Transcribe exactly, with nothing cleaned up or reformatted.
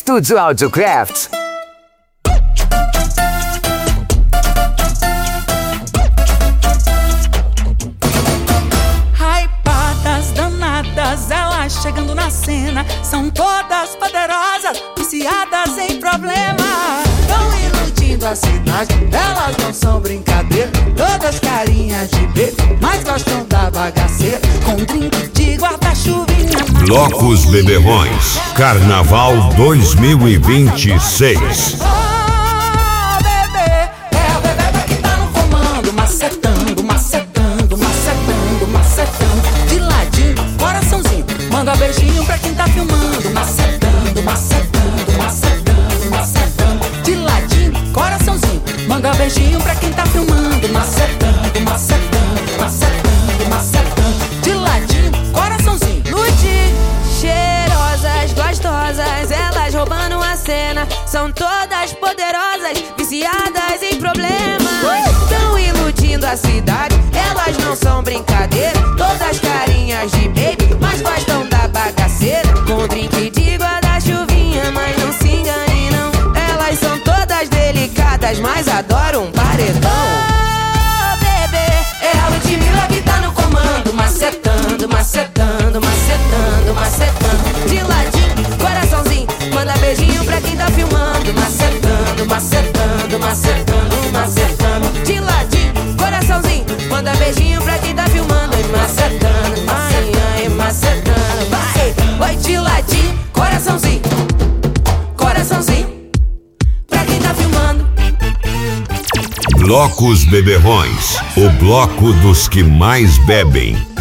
Estúdio Audiocraft. Hypadas, danadas, elas chegando na cena. São todas poderosas, viciadas em problema. Tão iludindo a cidade, elas não são brincadeira. Todas carinhas de bebê, mas gostam da bagaceira. Com drink de guarda-chuvinha. Blocos Beberrões, Carnaval dois mil e vinte e seis. Oh, bebê, é o bebê que tá no comando. Macetando, macetando, macetando, macetando. De ladinho, coraçãozinho, manda beijinho pra quem tá filmando. Macetando, macetando, macetando, macetando. De ladinho, coraçãozinho, manda beijinho pra quem tá filmando. Macetando, macetando, macetando, macetando. De ladinho, coraçãozinho. Cheirosas, gostosas, elas roubando a cena. São todas poderosas, viciadas em problemas. Tão iludindo a cidade, elas não são brincadeira. Todas carinhas de baby, mas gostam da bagaceira. Com drink de guarda-chuvinha, mas não se engane não. Elas são todas delicadas, mas adoram um paredão. Oh, bebê, é a Ludmilla que tá no comando. Macetando, macetando, macetando, macetando. de ladinho, coraçãozinho, manda beijinho pra quem tá filmando. Macetando, macetando, macetando, macetando. De ladinho, coraçãozinho, manda beijinho pra quem tá filmando. Macetando, Ai, ai, macetando, vai. Oi, de ladinho, coraçãozinho, coraçãozinho, pra quem tá filmando. Blocos Beberrões, o bloco dos que mais bebem.